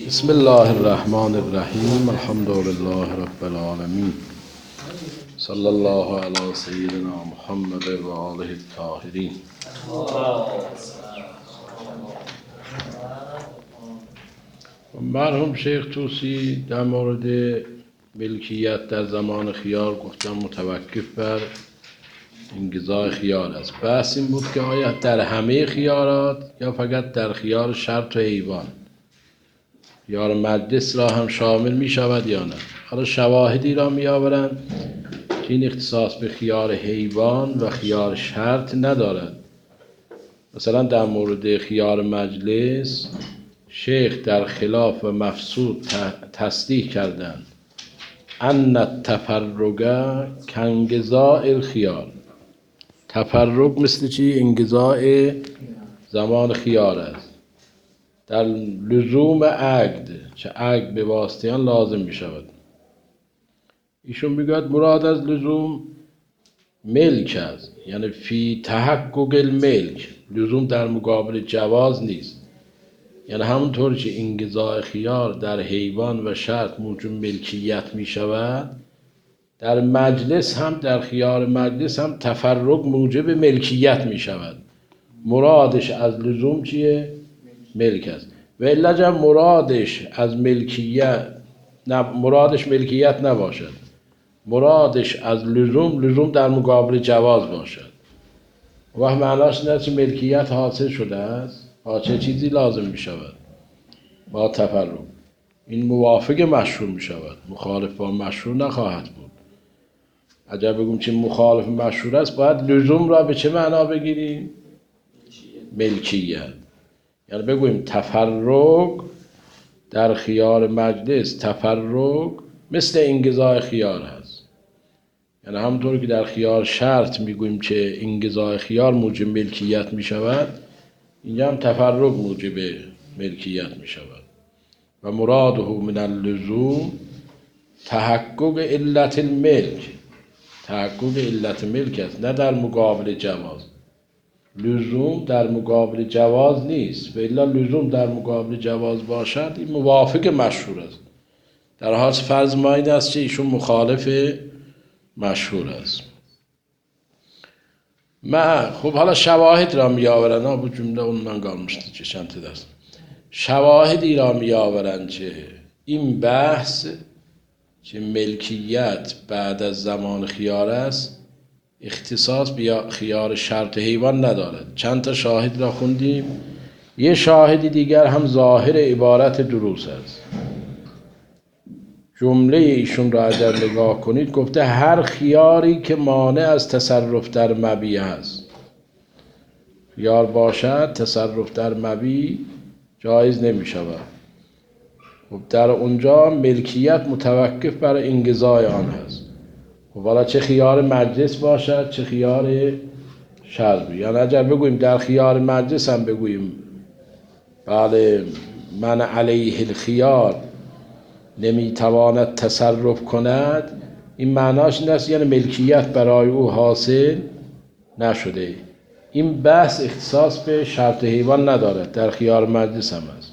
بسم الله الرحمن الرحیم. الحمد لله رب العالمین. صلی الله علی سیدنا محمد و آله الطاهرین. مرحوم شیخ طوسی در مورد ملکیت در زمان خیار گفتن متوقف بر انقضاء خیار است. بحث این بود که آیا در همه خیارات یا فقط در خیار شرط و حیوان، خیار مجلس را هم شامل می شود یا نه. حالا شواهدی را می آورند که این اختصاص به خیار حیوان و خیار شرط ندارد. مثلا در مورد خیار مجلس شیخ در خلاف و مفسود تصدیح کردند ان التفرق کانقضاء الخیار. تفرق مثل چی؟ انقضاء زمان خیار است. در لزوم عقد، چه عقد به واسطه آن لازم می شود. ایشون میگوید مراد از لزوم ملک است، یعنی فی تحقق الملک. لزوم در مقابل جواز نیست، یعنی همونطور که انقضاء خیار در حیوان و شرط موجب ملکیت می شود، در مجلس هم، در خیار مجلس هم تفرق موجب ملکیت می شود. مرادش از لزوم چیه؟ ملک است. و الا مرادش از ملکیت مرادش ملکیت نباشد، مرادش از لزوم در مقابل جواز باشد. و معناش این است که ملکیت حاصل شده است، چه چیزی لازم می شود با تفرق. این موافق مشروع می شود، مخالف با مشروع نخواهد بود. اگر بگم چه مخالف مشروع است، باید لزوم را به چه معنا بگیریم؟ ملکیت. یعنی بگوییم تفرق در خیار مجلس، تفرق مثل انقضاء خیار هست. یعنی همونطور که در خیار شرط میگوییم که انقضاء خیار موجب ملکیت می شود، اینجا هم تفرق موجب ملکیت می شود. و مراده من اللزوم تحقق علت الملک. تحقق علت ملک است، نه در مقابل جواز. لزوم در مقابل جواز نیست، و الا لزوم در مقابل جواز باشد این موافق مشهور است. در حال فرض ما این است که ایشون مخالف مشهور است. خب حالا شواهد را می آورند. bu cümle ondan kalmıştı geçen ders. شواهدی را می آورند که این بحث که ملکیت بعد از زمان خیار است اختصاص به خیار شرط حیوان ندارد. چند تا شاهد را خوندیم. یه شاهدی دیگر هم ظاهر عبارت دروس است. جمله ایشون را اگر نگاه کنید گفته هر خیاری که مانع از تصرف در مبیع است. خیار باشد تصرف در مبیع جایز نمی شود. خب در اونجا ملکیت متوقف بر انقضای آن هست. خب حالا چه خیار مجلس باشد چه خیار شرط. یعنی اگر بگوییم در خیار مجلس هم بگوییم بله من علیه الخیار نمیتواند تصرف کند، این معناش این است یعنی ملکیت برای او حاصل نشده. این بحث اختصاص به شرط حیوان ندارد، در خیار مجلس هم است.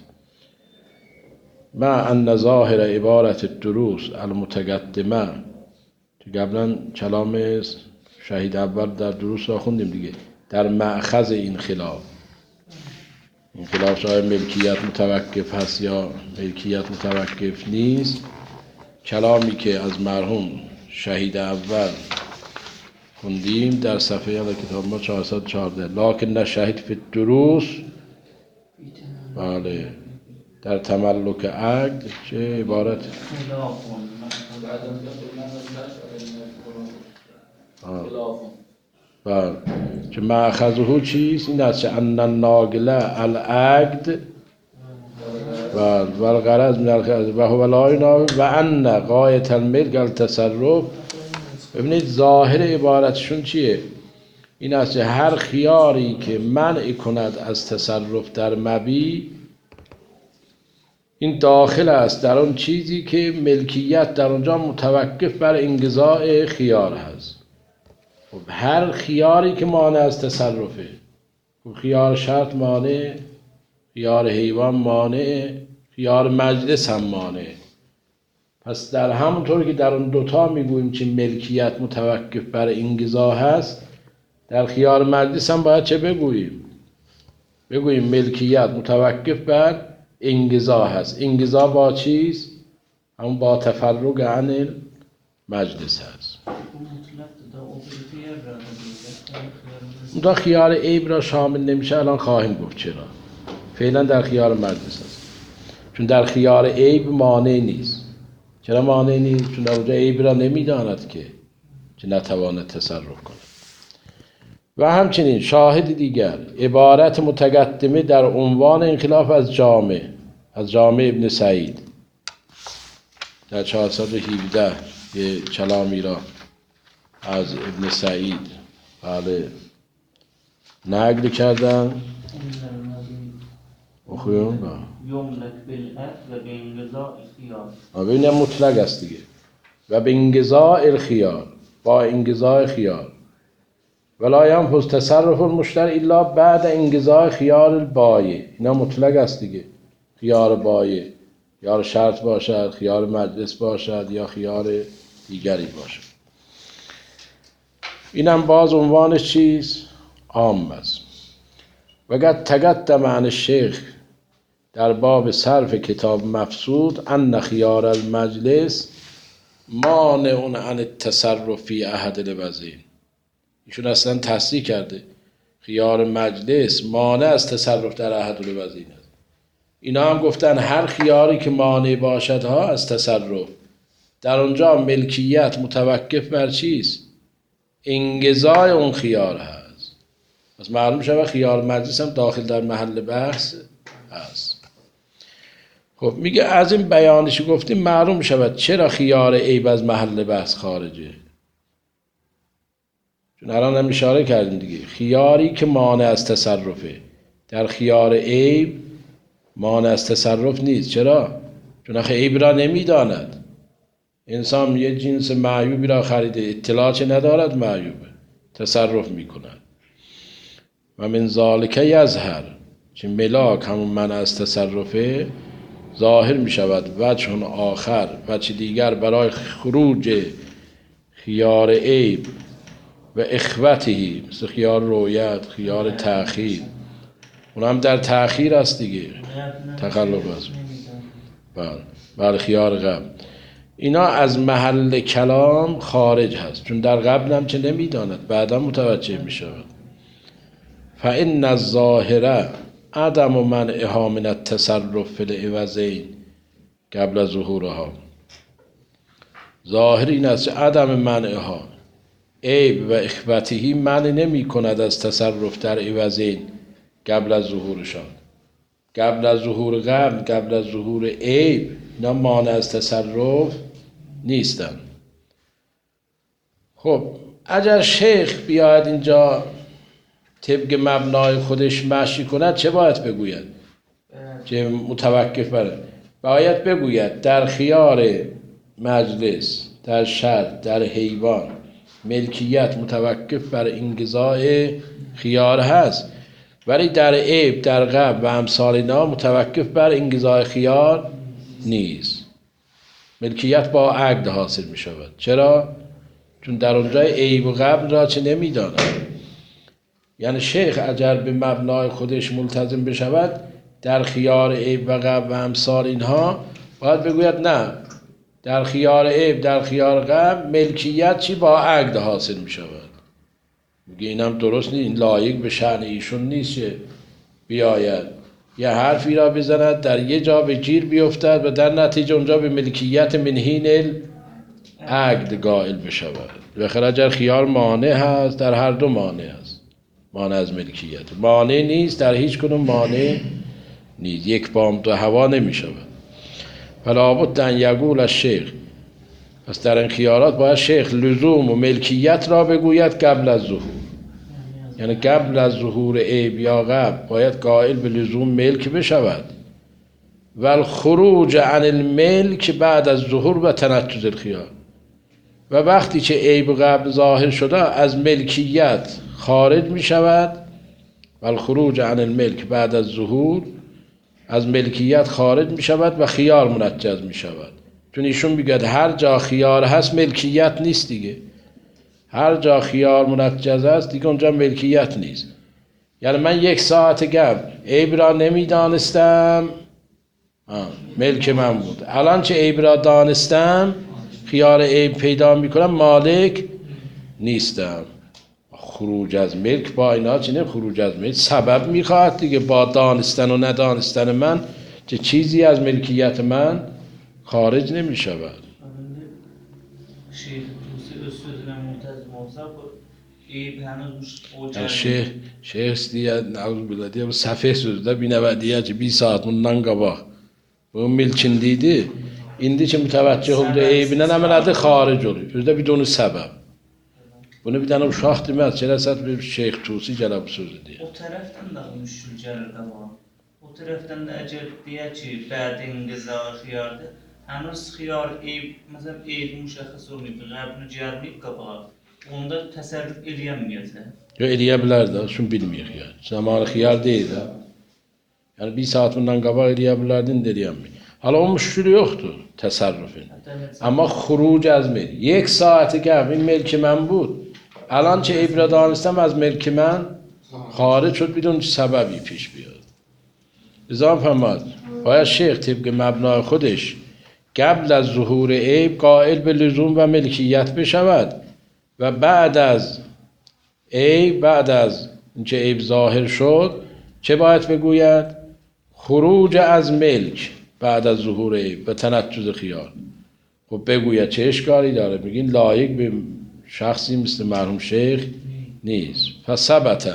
مع ان ظاهر عبارت الدروس المتقدمه که قبلا کلام شهید اول در دروس را خوندیم دیگه، در مأخذ این خلاف شاید ملکیت متوقف هست یا ملکیت متوقف نیست. کلامی که از مرحوم شهید اول خوندیم در صفحه کتاب ما 414 لکن نشهید فی الدروس، بله در تملک عقد چه عبارت بله که مأخذه چیست؟ این است که ان الناقله العقد و الغرض من الخیار و هو لا یناقض و ان غایة الملک التصرف. ببینید ظاهر عبارتشون چیه؟ این است که هر خیاری که منع کند از تصرف در مبیع، این داخل است در اون چیزی که ملکیت در اونجا متوقف بر انقضاء خیار هست. خب هر خیاری که مانع از تصرفه، خیار شرط مانع، خیار حیوان مانع، خیار مجلس هم مانع. پس در همونطور که در اون دوتا میگوییم که ملکیت متوقف بر انقضا هست، در خیار مجلس هم باید چه بگوییم؟ بگوییم ملکیت متوقف بر انقضا هست. انقضا با چیست؟ همون با تفرق عن مجلس هست. اون خیار عیب را شامل نمیشه، الان خواهیم گفت چرا. فعلا در خیار مجلس هست، چون در خیار عیب مانع نیست. چرا مانع نیست؟ چون در اونجا عیب را نمیداند که نتواند تصرف کند. و همچنین شاهد دیگر عبارت متقدمه در عنوان انخلاف از جامع ابن سعید در 417 یه کلامی را از ابن سعید بله نقل کردن. اخویم با یملک بالعقد و به انقضاء الخیار. ببینم مطلق است دیگه. و به انقضاء الخیار، با انقضاء خیار. ولا ینفذ تصرف المشتری الا بعد انقضاء خیار البایع. اینا مطلق است دیگه. خیار بایع، خیار شرط باشد، خیار مجلس باشد یا خیار دیگری باشد. اینم باز عنوانش چیز عام است. و قد تقدم عن الشیخ در باب صرف کتاب مفسود ان خیار المجلس مانع عن التصرف فی احد الوجهین. ایشون اصلا تصریح کرده خیار مجلس مانع از تصرف در احد الوجهین است. اینا هم گفتن هر خیاری که مانع باشد ها از تصرف، در اونجا ملکیت متوقف بر چیست؟ انقضای اون خیار هست. پس معلوم شود خیار مجلس هم داخل در محل بحث هست. خب میگه از این بیانش گفتیم معلوم شود چرا خیار عیب از محل بحث خارجه. چون الان هم اشاره کردیم دیگه، خیاری که مانع از تصرفه، در خیار عیب مانع از تصرف نیست. چرا؟ چون آخه عیب را نمیداند. انسان یه جنس معیوبی را خریده، اطلاع چه ندارد معیوبه، تصرف میکند. و من ذالک یظهر، چه ملاک همون منع از تصرفه، ظاهر می شود وجه آخر، وجه دیگر برای خروج خیار عیب و اخوتهی، مثل خیار رویت، خیار تأخیر. اون هم در تأخیر است دیگه، تخلف است. بله خیار قبل. اینا از محل کلام خارج هست، چون در قبل هم چه نمیداند، بعدا متوجه می شود. فإن الظاهر عدم منعها من التصرف فی العوضین قبل ظهورها. ظاهر این است عدم منعها، عیب و اخوتهی منع نمی کند از تصرف در عوضین قبل از ظهورشان. قبل از ظهور قبل از ظهور عیب اینا مانع از تصرف نیستن. خب اگر شیخ بیاید اینجا طبق مبنای خودش مشی کند چه باید بگوید؟ که متوقف بره باید بگوید در خیار مجلس، در شرط، در حیوان ملکیت متوقف بر انقضاء خیار هست، ولی در عیب، در قبل و امثال اینا متوقف بر انقضاء خیار نیست. ملکیت با عقد حاصل می شود. چرا؟ چون در اونجا عیب و قبل را چه نمی داند. یعنی شیخ اگر به مبنای خودش ملتزم بشود در خیار عیب و قبل و امثال اینها باید بگوید نه، در خیار عیب، در خیار قبل ملکیت چی با عقد حاصل می شود. میگه اینم درست نیست، این لایق به شأن ایشون نیست که بیاید یه حرفی را بزند در یه جا به گیر بیفتد و در نتیجه اونجا به ملکیت من حین عقد قائل بشود. بخیر اگر خیار مانع هست، در هر دو مانع هست. مانع از ملکیت مانع نیست، در هیچ کدوم مانع نیست. یک بام دو هوا نمی شود. فلا بد ان یقول الشیخ، پس در این خیارات باید شیخ لزوم و ملکیت را بگوید قبل از ظهور. یعنی قبل از ظهور عیب یا قبل باید قائل به لزوم ملک بشود. و الخروج عن الملک بعد از ظهور و تنتج الخیار. و وقتی که عیب قبل ظاهر شده از ملکیت خارج می شود. و الخروج عن الملک بعد از ظهور از ملکیت خارج می شود و خیار منجز می شود. چون ایشون میگه هر جا خیار هست ملکیت نیست دیگه. هر جا خیار منجز است دیگه اونجا ملکیت نیست. یعنی من 1 ساعت قبل عیب را نمیدانستم، ملک من بود. الان چه عیب را دانستم، خیار عیب پیدا میکنم، مالک نیستم. خروج از ملک با اینا چنین خروج از ملک سبب میخواهد دیگه. با دانستن و ندانستن من چه چیزی از ملکیت من خارج نمیشود. شیخ توسی استاد منتظم موضوع عیب هنوز شیخ دیگه نعوذ بالله diye bu safeh sözde bir nevi diye ki 1 saat bundan qabaq bu milkin deydi. İndi ki mütəvəccih oldu eybindən əməl xaric olur. Özdə bir donu səbəb. Bunu bir dənə uşaq deməz. Gələsət bir Şeyx Tusi gələ bu sözü deyə. O tərəfdən də müşkül gəlir də var. O tərəfdən də əgər deyə ki, bədin qıza xiyardır. Hənuz xiyar eyb, məsələn, eyb müşəxəs olmayıb, qəbini gəlməyib qabağa. Onda təsərrüf eləyəməyəcək. Yox, eləyə bilər də, şunu bilməyək ya. Zamanı xiyar deyil də. Yəni 1 saat bundan qabaq eləyə bilərdin də eləyəməyək. Hala o müşkülü yoxdur təsərrüfün. Amma xuruc az mel. 1 saati qəbl این ملک من بود. الان چه عیب را دانستم از ملک من خارج شد بدون سببی پیش بیاد. لذا فرمود باید شیخ طبق مبنای خودش قبل از ظهور عیب قائل به لزوم و ملکیت بشود و بعد از عیب، بعد از اینکه عیب ظاهر شد چه باید بگوید؟ خروج از ملک بعد از ظهور عیب و تنجز خیار. خب بگوید چه اشکالی داره؟ میگین لایق به شخصی مثل مرحوم شیخ نیست. پس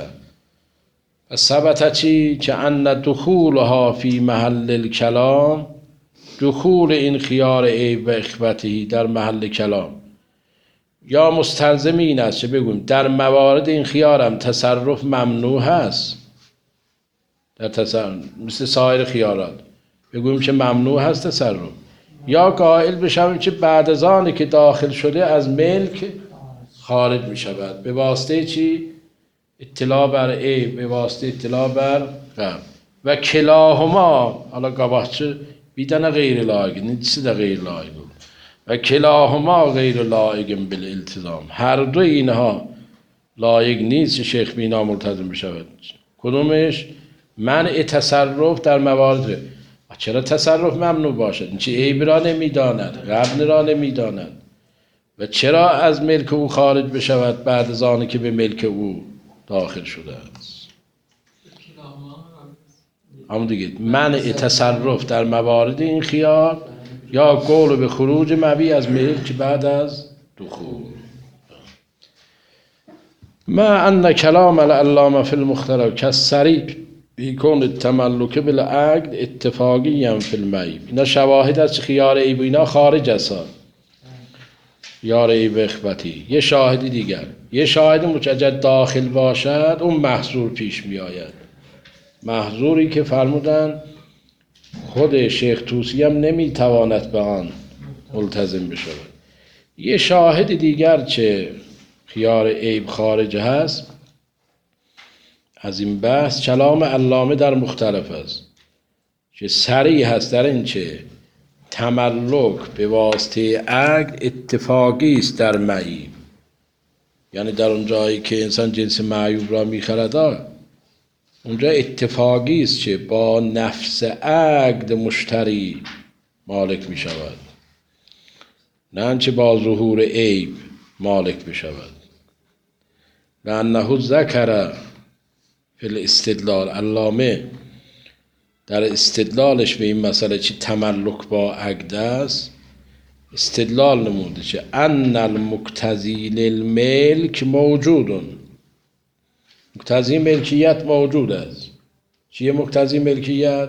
ثبت چی؟ که ان دخولها فی محل الکلام، دخول این خیار عیب و اخبته در محل کلام یا مستلزم این است چه بگویم در موارد این خیارم تصرف ممنوع هست. در تصرف مثل سایر خیارات بگویم که ممنوع هست تصرف، یا قائل بشویم که بعد از آنی که داخل شده از ملک خارج می شود به واسطه چی؟ اطلاع بر عیب، به واسطه اطلاع بر غم. و کلاهما، حالا قباحچه بیدن غیر لایق نیست، ده غیر لایق و کلاهما غیر لایق بالالتزام، هر دو اینها لایق نیست که شیخ بینا ملتزم بشود. کدومش؟ منع تصرف در موارد. چرا تصرف ممنوع باشد؟ این چه عیب را نمیداند، غبن را نمیداند و چرا از ملک او خارج بشود بعد از آنی که به ملک او داخل شده است؟ همون دیگه منع تصرف در موارد این خیار یا قول به خروج مبی از ملک بعد از دخول. ما ان کلام العلامه فی المختلف کالصریح بیکون التملک بالعقد اتفاقی فی المیب. اینا شواهد از خیار عیب اینا خارج است. خیار عیب اخبتی یه شاهدی دیگر، یه شاهد مجدد داخل باشد اون محظور پیش می آید. محظوری که فرمودن خود شیخ توسی هم نمی تواند به آن ملتزم بشود. یه شاهد دیگر که خیار عیب خارج هست از این بحث کلام علامه در مختلف است که صریح هست در این چه تملک به واسطه عقد اتفاقی است در معیب. یعنی در اون جایی که انسان جنس معیوب را میخرد اونجا اتفاقی است که با نفس عقد مشتری مالک می شود، نه آنچه با ظهور عیب مالک بشود. و انه ذکر فی الاستدلال، علامه در استدلالش به این مسئله چی تملک با عقد است استدلال نموده که ان المقتضی للملک موجودون، مقتضی ملکیت موجود است. چیه مقتضی ملکیت؟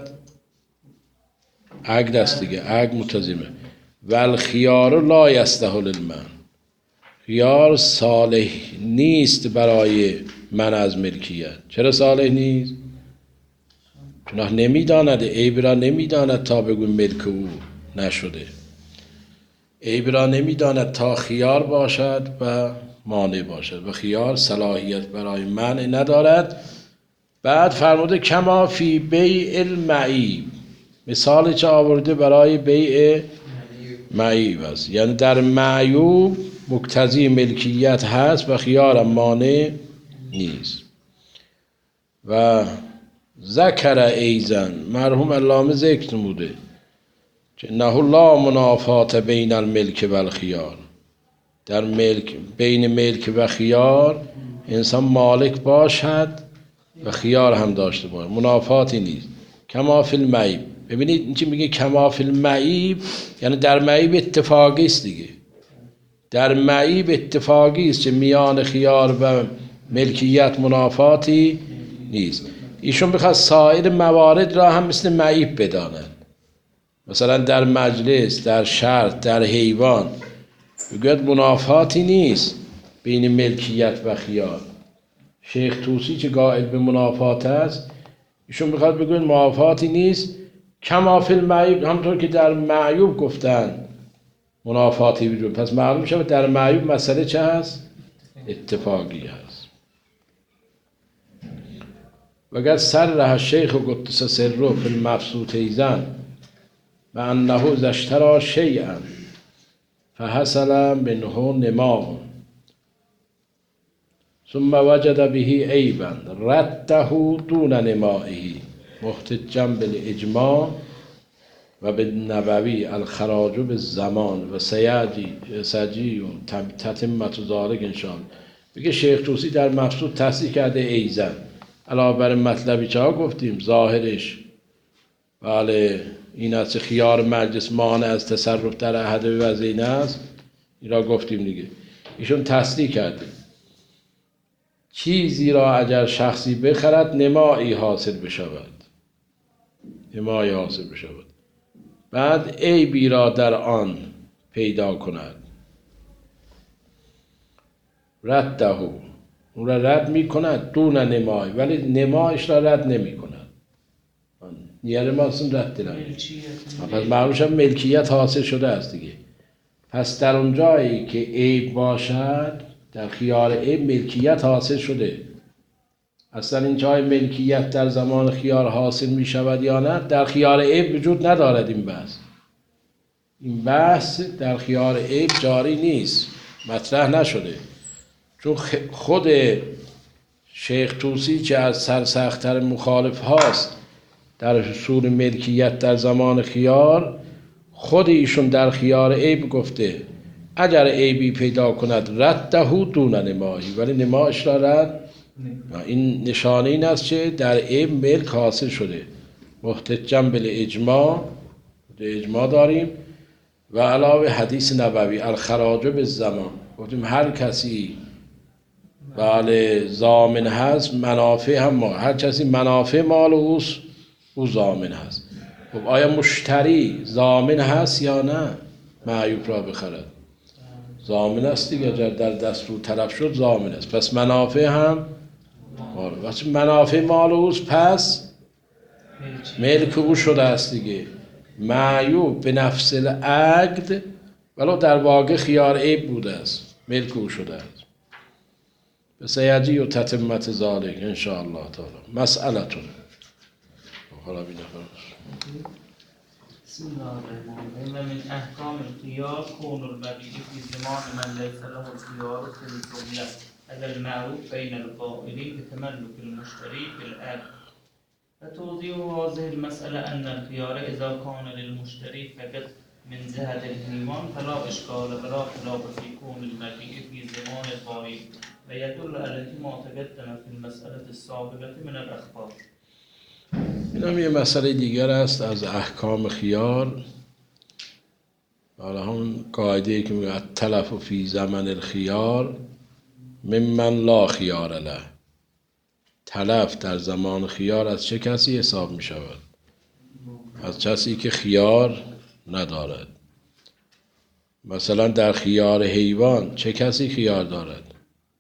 عقد است دیگه، عقد مقتضیمه. و الخیار لا یصلح للمنع، خیار صالح نیست برای منع از ملکیت. چرا صالح نیست؟ چون نمیداند، عیب را نمیداند تا بگویم ملک او نشده. عیب را نمیداند تا خیار باشد و مانع باشد و خیار صلاحیت برای منع ندارد. بعد فرموده کما فی بیع المعیب، مثالی که آورده برای بیع معیوب است، یعنی در معیوب مقتضی ملکیت هست و خیار مانع نیست. و ذکر ایزن مرحوم علامه ذکر نموده که نه لا منافات بین الملک و الخیار، در ملک بین ملک و خیار انسان مالک باشد و خیار هم داشته باشه، منافاتی نیست. کما فی المعیب، ببینید این که میگه کما فی المعیب یعنی در معیب اتفاقی است دیگه، در معیب اتفاقی است که میان خیار و ملکیت منافاتی نیست. ایشون بخواد سایر موارد را هم مثل معیب بدانند، مثلا در مجلس، در شرط، در حیوان بگوید منافاتی نیست بین ملکیت و خیار. شیخ طوسی که قائل به منافات است، ایشون میخواد بگوید منافاتی نیست. کما فی المعیب، همونطور که در معیوب گفتن منافاتی وجود، پس معلوم شد در معیوب مسئله چه هست؟ اتفاقی هست. و قد صرح الشیخ قدس سره فی المبسوط ایضا و انه اذا اشتری شیئا فحصل منه نماء ثم وجد به عیبا رده دون نمائه محتجا بالاجماع و بالنبوی الخراج بالزمان و سجی و تتمت ذلک ان شاء الله. بگه شیخ طوسی در مبسوط تصحیح کرده ایزن، علاوه بر مطلبی که ها گفتیم ظاهرش بله این است خیار مجلس مانع از تصرف در احد وضعین است، این را گفتیم دیگه. ایشون تصدیق کرده چیزی را اگر شخصی بخرد نمایی حاصل بشود، نمایی حاصل بشود، بعد عیبی را در آن پیدا کند، رده اون را رد می کند دون نمای، ولی نمایش را رد نمی کند. نیاره ما اصلا رد پس معلومش هم ملکیت حاصل شده است دیگه. پس در اون جایی که عیب باشد، در خیار عیب ملکیت حاصل شده. اصلا این جای ملکیت در زمان خیار حاصل می شود یا نه، در خیار عیب وجود ندارد. این بحث در خیار عیب جاری نیست، مطرح نشده، چون خود شیخ طوسی که از سرسخت‌تر مخالف هاست در حصول ملکیت در زمان خیار، خود ایشون در خیار عیب گفته اگر عیبی پیدا کند رده دون نمایی، ولی نمایش را رد. این نشانه این است که در عیب ملک حاصل شده. محتجا بالاجماع، اجماع داریم و علاوه حدیث نبوی الخراج بالزمان، گفتیم هر کسی بله ضامن هست منافع هم ما، هر کسی منافع مال اوست او ضامن هست. خب آیا مشتری ضامن هست یا نه معیوب را بخرد؟ ضامن است دیگه، اگر در دستور طلب شد ضامن است، پس منافع هم مال، وقتی منافع مال اوست پس ملک او شده است دیگه. معیوب به نفس العقد ولو در واقع خیار عیب بوده است، ملک او شده است. سیجی و تتمت ذالک ان شاء الله تعالی. مسئلتون حالا بینه بسم الله الرحمن الرحیم. و من احکام الخیار کون البقیع فی زمان من لیس له الخیار فی الجمله علی المعروف بین القائلین بتملک المشتری فی العقد. و توضیح هذه المسألة أن الخيار إذا كان للمشتري فقط من جهة الحيوان فلا إشكال ولا خلاف في كون البقيع في زمان البائع، ويدل على ما تقدم في المسألة السابقة من الأخبار. این هم یه مسئله دیگر است از احکام خیار. حالا هم قاعده‌ای که میگه التلف فی زمن الخیار ممن لا خیار له، تلف در زمان خیار از چه کسی حساب می شود؟ از کسی که خیار ندارد. مثلا در خیار حیوان چه کسی خیار دارد؟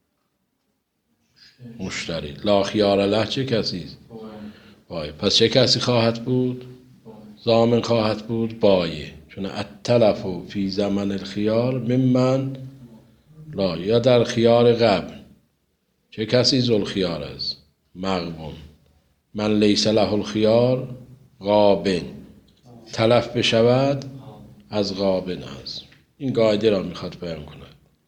مشتری. لا خیار له چه کسی؟ پس چه کسی خواهد بود؟ ضامن خواهد بود بایع، چون التلف فی زمن الخیار ممن لا. یا در خیار قبل چه کسی ذوالخیار است؟ مغبون. من لیس له الخیار غابن. تلف بشود از غابن است. این قاعده را میخواد بیان کند.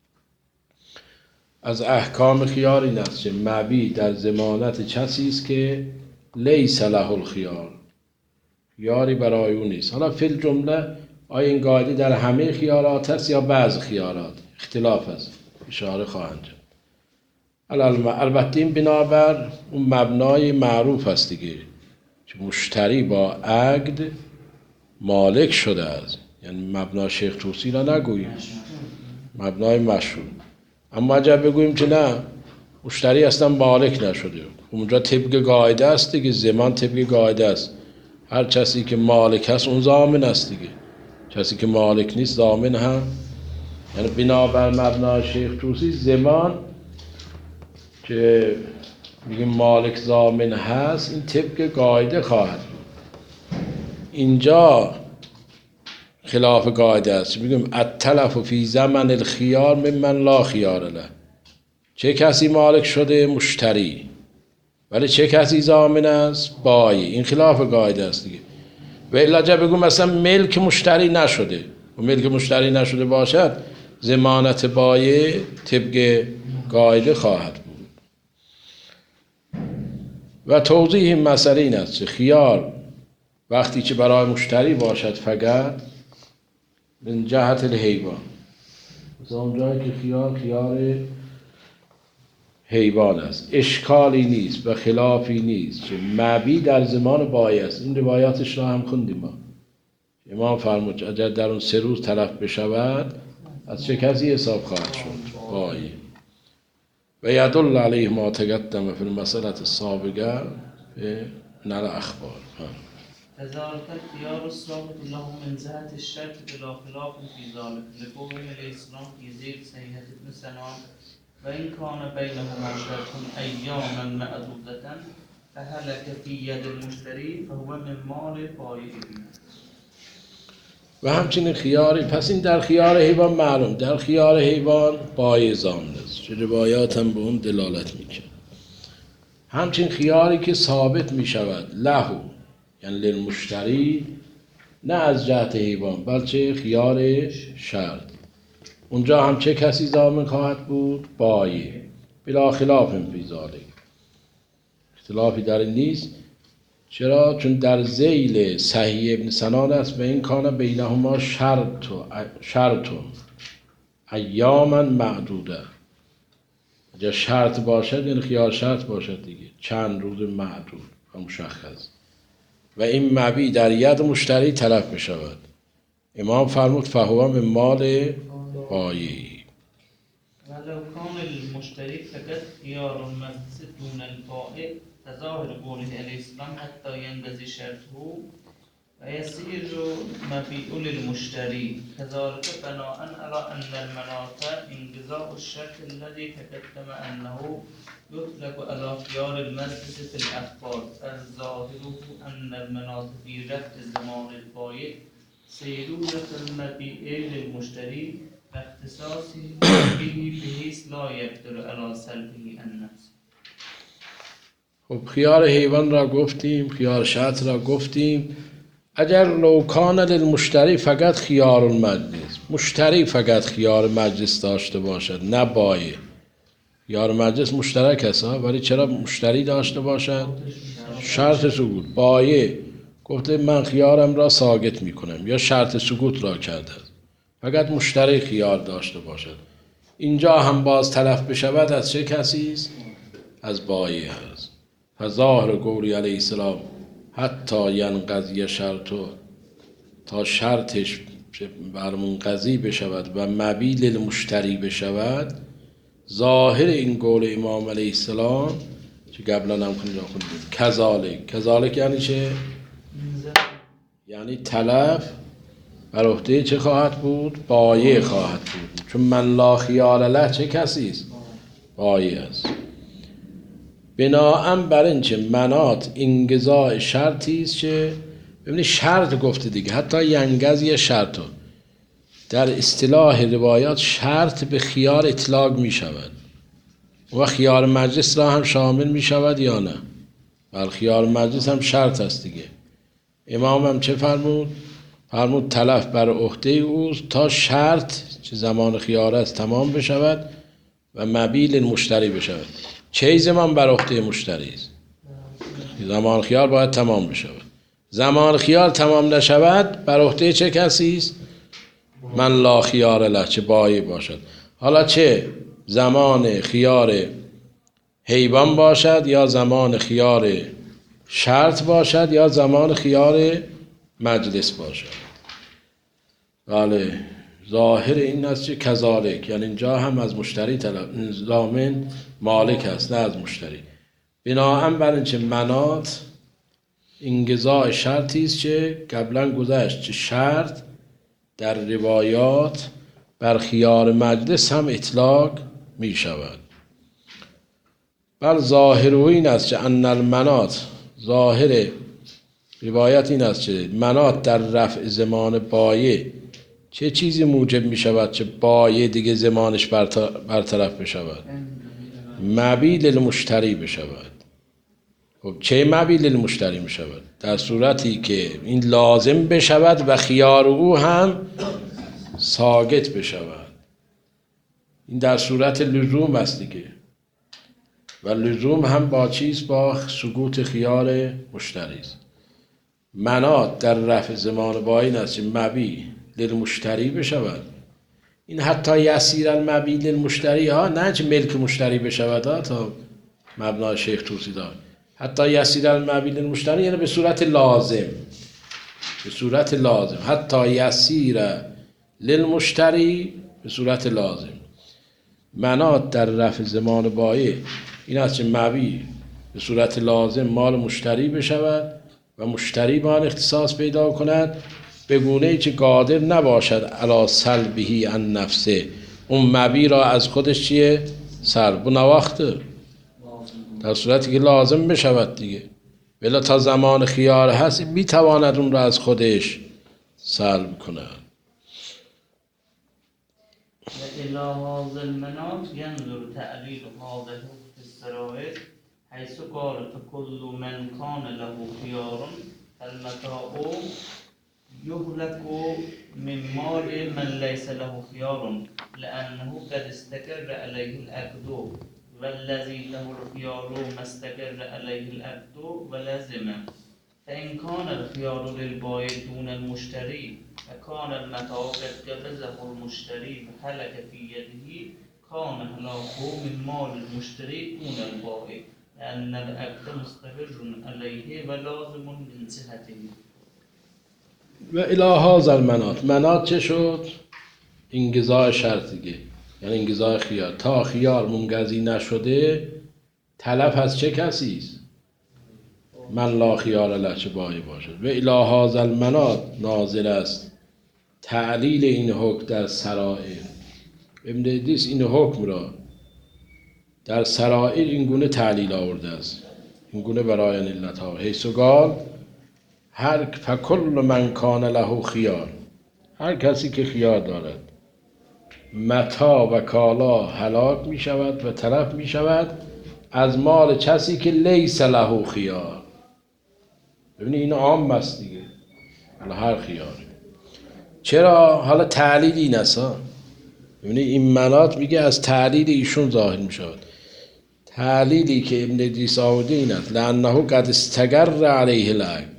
از احکام خیار این است که مبی در ضمانت کسی است که لیس له الخیار، خیاری برای او نیست. حالا فی الجمله آیا این قاعده در همه خیارات است یا بعض خیارات؟ اختلاف است، اشاره خواهند کرد. البته این بنابر اون مبنای معروف است دیگه که مشتری با عقد مالک شده است، یعنی مبنا شیخ طوسی را نگوییم، مبنای مشهور. اما اگر بگوییم که نه مشتری اصلا مالک نشده، اونجا طبق قاعده است دیگه، ضمان طبق قاعده است، هر کسی که مالک است اون ضامن است دیگه، کسی که مالک نیست ضامن هم. یعنی بنابر مبنای شیخ طوسی ضمان که میگیم مالک ضامن هست این طبق قاعده خواهد بود. اینجا خلاف قاعده است، میگیم التلف فی زمن الخیار ممن لا خیار له. چه کسی مالک شده؟ مشتری. ولی چه کسی ضامن است؟ بایی. این خلاف قاعده است دیگه. و الا جا بگم مثلا ملک مشتری نشده، و ملک مشتری نشده باشد ضمانت بایی طبق قاعده خواهد بود. و توضیح این مسئله این است که خیار وقتی که برای مشتری باشد فقط من جهت الحیوان، مثلا اونجایی که خیار حیوان است، اشکالی نیست و خلافی نیست که مبی در زمان بایی است. این روایاتش را هم خوندیم ما. امام فرمود اگر در اون 3 روز تلف بشود از چه کسی حساب خواهد شد؟ بایی. و یدل علیه ما تقدم فی المسألة السابقه من الاخبار. كذلك الخيار الثابت له من جهة الشرط بلا خلاف في ذلك لقوله عليه السلام في زيد سيئة ابن سنان وإن كان بينهما شرط أياما معدودة فهلك في يد المشتري فهو من مال بائعه. و همچنین خیاری، پس این در خیار حیوان معلوم، در خیار حیوان بای ضامن است که روایات هم به اون دلالت میکنه. همچنین خیاری که ثابت میشود لهو، یعنی للمشتری، نه از جهت حیوان بلکه خیار شرط، اونجا هم چه کسی ضامن خواهد بود؟ بایی. بلا خلاف فی ذلک، اختلافی در این نیست. چرا؟ چون در ذیل صحیح ابن سنان است و این کان بینهما شرط ایاما معدوده. اگر شرط باشد یعنی خیار شرط باشد دیگه، چند روز معدود و مشخص، و این مبی در ید مشتری تلف بشود. امام فرمود فهو من مال بایی. ولو كان المشتري فقط خيار المجلس دون البائع تظاهر قوله عليه السلام حتى ينقضي شرطه ويصير مبيع للمشتري كذلك بناء على أن المناط انقضاء الشرط الذي تقدم أنه يطلق على خيار المجلس في الأخبار فظاهره أن المناط في رفع زمان البائع سيرورة المبيع للمشتري اختصاصی به بحیث لا یقدر علی سلبه النفس. خب خیار حیوان را گفتیم، خیار شرط را گفتیم. اگر لو کان للمشتری فقط خیار المجلس، مشتری فقط خیار مجلس داشته باشد نه بایع. خیار مجلس مشترک است ولی چرا مشتری داشته باشد؟ شرط سکوت. بایع گفته من خیارم را ساقط میکنم یا شرط سکوت را کرده، فقط مشتری خیار داشته باشد، اینجا هم باز تلف بشود از چه کسی است؟ از بایع است. فظاهر قولی علیه السلام حتی ینقضی شرطه، تا شرطش بر منقضی بشود و مبیع للمشتری بشود. ظاهر این قول امام علیه السلام که قبلا هم خوندیم کذالک یعنی چه؟ یعنی تلف بر عهده چه خواهد بود؟ بایع خواهد بود، چون من لا خیار له چه کسی است؟ بایع است. بناءً بر اینکه مناط انقضاء شرطی است که ببینید شرط گفته دیگه، حتی ینقضی شرط در اصطلاح روایات شرط به خیار اطلاق می شود و خیار مجلس را هم شامل می شود یا نه؟ بل خیار مجلس هم شرط است دیگه. امام هم چه فرمود؟ فرمود تلف بر عهده اوست تا شرط که زمان خیار است تمام بشود و مبیل مشتری بشود. چه زمان بر عهده مشتری است؟ زمان خیار باید تمام بشود. زمان خیار تمام نشود بر عهده چه کسی است؟ من لا خیار له، چه بایی باشد. حالا چه زمان خیار حیوان باشد یا زمان خیار شرط باشد یا زمان خیار مجلس باشد. بله، ظاهر این است که کذالک، یعنی اینجا هم از مشتری طلب، ضامن مالک است نه از مشتری. بناهن بر اینکه منات انقضاء شرطی است که قبلا گذشت که شرط در روایات بر خیار مجلس هم اطلاق می شود. بل ظاهر این است که ان المنات، ظاهر روایت این است که منات در رفع زمان بایع چه چیزی موجب می شود که بایع دیگه زمانش برطرف بشود؟ مبیل المشتری بشود. خب چه مبیل المشتری می شود؟ در صورتی که این لازم بشود و خیار او هم ساقط بشود. این در صورت لزوم است دیگه، و لزوم هم با چیز؟ با سقوط خیار مشتری است. منات در رفع زمان با این است که مبیل للمشتری بشود. این حتی یسیر المبیل للمشتری ها، نه که ملک مشتری بشود ها، تا مبنای شیخ توسی دار. حتی یسیر المبیل للمشتری یعنی به صورت لازم، به صورت لازم. حتی یسیر للمشتری به صورت لازم. منات در رفع زمان بایع این است که مبیع به صورت لازم مال مشتری بشود و مشتری با آن اختصاص پیدا کند به گونه‌ای که قادر نباشد علی سلبه عن نفسه، اون مبیع را از خودش چیه؟ سلب و نواخته، در صورتی که لازم بشود دیگه. بلا تا زمان خیار هست میتواند اون را از خودش سلب کند. إلى هذا المناط ينظر تعليل هذا في السرائر حيث قال فكل من كان له خيار المتاع يهلك من مال من ليس له خيار لأنه قد استقر عليه العقد والذي له الخيار ما استقر عليه العقد ولزمه. فإن كان الخيار للبائع دون المشتري وكان المتاع قد قبضه المشتري فهلك في يده كان هلاكه من مال المشتري دون البائع لأن العقد مستقر عليه ولازم من صحته. و الی هذا المناط، مناط چه شد؟ انقضاء شرط دیگه، یعنی انقضاء خیار. تا خیار منقضی نشده تلف از چه کسی است؟ من لا خیار له، چه بایی باشد. و الی هذا المناط ناظر است تعلیل این حکم در سرائر. ابن ادریس این حکم را در سرائر این گونه تعلیل آورده است، این گونه برای علتها. حیث قال فکل من کان له خیار، هر کسی که خیار دارد متاع و کالا هلاک می شود و تلف می شود از مال کسی که لیس له خیار. ببینید این عام است دیگه، حالا هر خیاری. چرا؟ حالا تعلیل این است ها. ببینید این مناط میگه از تعلیل ایشون ظاهر می شود. تعلیلی که ابن ادریس آورده این است لأنه قد استقر علیه العقد،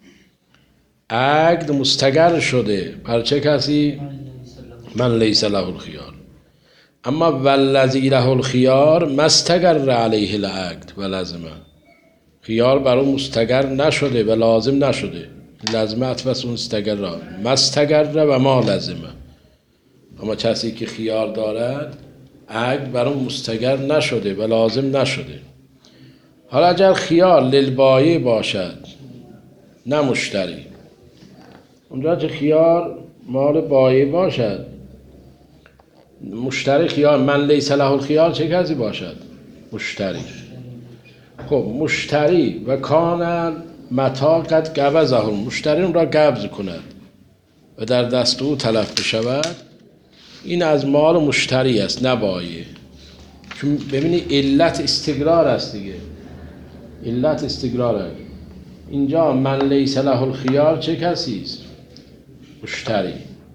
عقد مستقر شده بر چه کسی؟ من لیس له الخیار. اما والذی له الخیار ما استقر علیه العقد و لازمه، خیار بر اون مستقر نشده و لازم نشده. لازمه اتفاس اون استقر را ما استقر و ما لازمه. اما کسی که خیار دارد عقد بر اون مستقر نشده و لازم نشده. حالا اگر خیار للبایع باشد نه مشتری، اونجا که خیار مال بایع باشد، مشتری خیار من لیس له الخیار چه کسی باشد؟ مشتری. خب مشتری و کان متاع قد قبضه، مشتری اون را قبض کند و در دست او تلف بشود، این از مال مشتری است نه بایع. چون ببینید علت استقرار است دیگه، علت استقرار است. اینجا من لیس له الخیار چه کسی است؟ مشتری.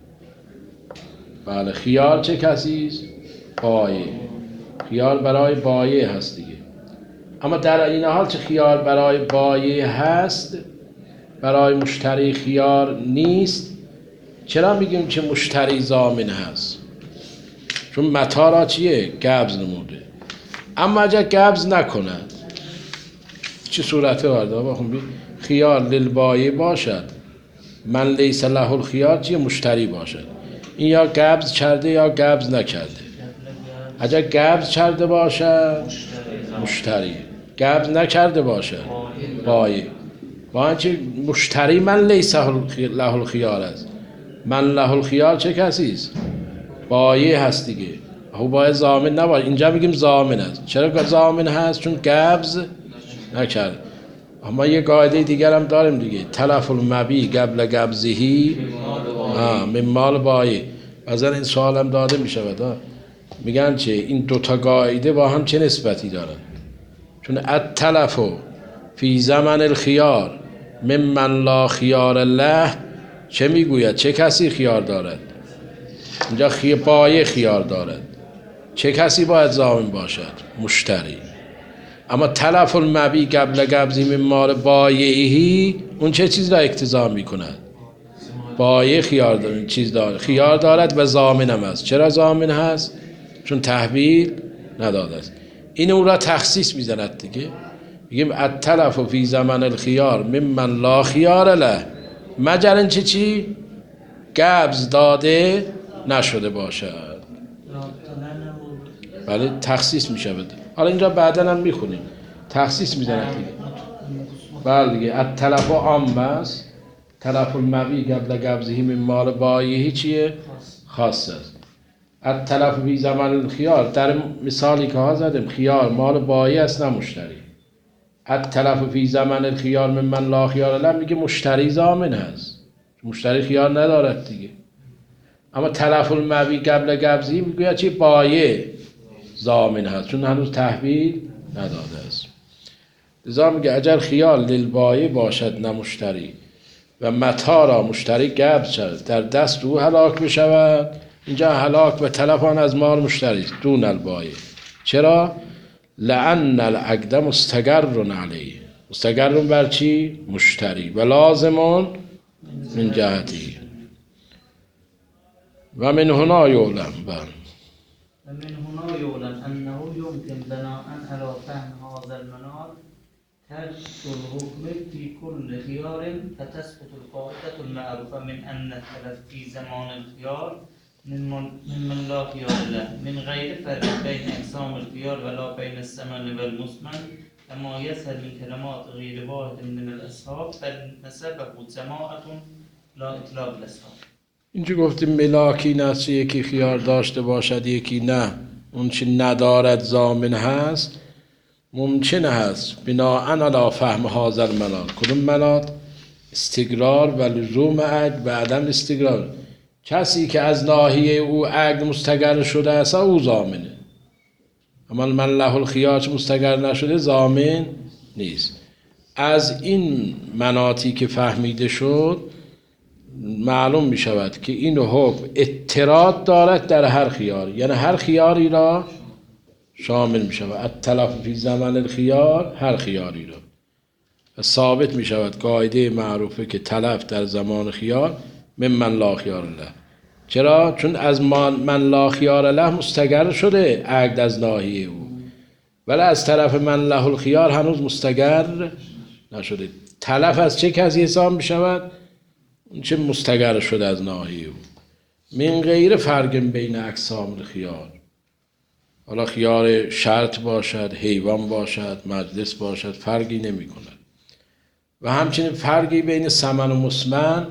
بله خیار چه کسی است؟ بایع. خیار برای بایع هست دیگه. اما در این حال چه خیار برای بایع هست برای مشتری خیار نیست، چرا میگیم که مشتری ضامن هست؟ چون متا را چیه؟ قبض نموده. اما اگر قبض نکند چه صورت وارد خیار للبایع باشد، من لیس له الخیار چیه؟ مشتری باشد. این یا قبض کرده یا قبض نکرده. اگر قبض کرده باشد مشتری، قبض نکرده باشد بایع. با اینکه مشتری من لیس له الخیار است، من له الخیار چه کسی است؟ بایع هست دیگه. او باید ضامن نباشه. اینجا میگیم ضامن است. چرا ضامن هست؟ چون قبض نکرد. اما یه قاعده دیگر هم داریم دیگه، تلف المبیع قبل قبضهی من مال بایع. مثلا این سوال هم داده میشود، میگن چه این دوتا قاعده با هم چه نسبتی دارن؟ چون التلف فی زمن الخیار ممن لا خیار له چه میگوید؟ چه کسی خیار دارد؟ اینجا بایع خیار دارد. چه کسی باید ضامن باشد؟ مشتری. اما تلف المبیع قبل قبضی من مال بایعی اون چه چیز را اقتضا میکند؟ بایع خیار دارد، چیز دارد، خیار دارد و ضامن هم است. چرا ضامن هست؟ چون تحویل نداده است. این او را تخصیص میزند دیگه. میگیم التلف فی زمن الخیار ممن لا خیار له، مگر اینکه چی؟ قبض داده نشده باشد. بله تخصیص میشود. حالا اینجا بعدا هم میخونیم تخصیص میزند دیگه. بله دیگه التلف عام است، تلف المبیع قبل قبضه من مال بایعی چیه؟ خاص است. التلف فی زمن الخیار در مثالی که ها زدیم خیار مال بایع است نه مشتری. التلف فی زمن الخیار ممن لا خیار له میگه مشتری ضامن هست، مشتری خیار ندارد دیگه. اما تلف المبیع قبل قبضی میگه چی؟ بایع ضامن هست چون هنوز تحویل نداده است. لذا میگه اگر خیار للبایع باشد نه مشتری و متا را مشتری قبض شد در دست او هلاک بشود، اینجا هلاک و تلف آن از مال مشتری است دون البایع. چرا؟ لأن العقد مستقر علیه. مستقر بر چی؟ مشتری. و لازم من جهتی و من هنا یعلم. ومن هنا يعلم أنه يمكن بناء على فهم هذا المنال ترك الحكم في كل خيار، فتسقط القاعدة المعروفة من أن التلف في زمان الخيار ممن لا خيار له من غير فرق بين أقسام الخيار ولا بين الثمن والمثمن، كما يسهل من كلمات غير واحد من الأصحاب فنسبه سماعة لا إطلاق الأصحاب. اینجا گفتیم ملاکی نست، یکی خیار داشته باشد یکی نه، اون چی ندارد ضامن هست. ممکن هست بناء علی فهم هذا المنال. کدوم منال؟ استقرار و لزوم عقد و عدم استقرار. کسی که از ناحیه او عقد مستقر شده است او ضامنه، اما من له الخیار مستقر نشده ضامن نیست. از این مناطی که فهمیده شد معلوم می شود که این حکم اضطراد دارد در هر خیار، یعنی هر خیاری را شامل می شود. التلف فی زمن الخیار هر خیاری را. و ثابت می شود قاعده معروفه که تلف در زمان خیار من لا خیار له. چرا؟ چون از من لا خیار له مستقر شده عقد از ناحیه او، ولی از طرف من له الخیار هنوز مستقر نشده. تلف از چه کسی حساب می شود؟ اون چه مستقر شده از ناحیه او. من غیر فرق بین اقسام الخیار. حالا خیار شرط باشد، حیوان باشد، مجلس باشد، فرقی نمی کند. و همچنین فرقی بین ثمن و مثمن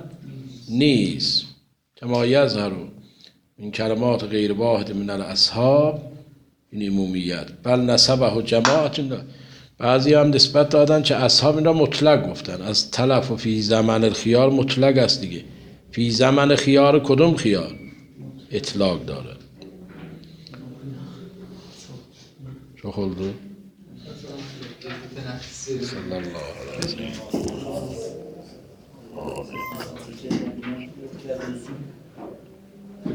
نیست. کما یظهر من کلمات غیر واحد من الاصحاب این عمومیت بل نسبه جماعت. بعضی هم نسبت دادن که اصحاب این را مطلق گفتن. از تلف و فی زمن الخیار مطلق است دیگه. فی زمن خیار کدوم خیار؟ اطلاق داره. چه خلده؟ صلی الله علیه و سلم.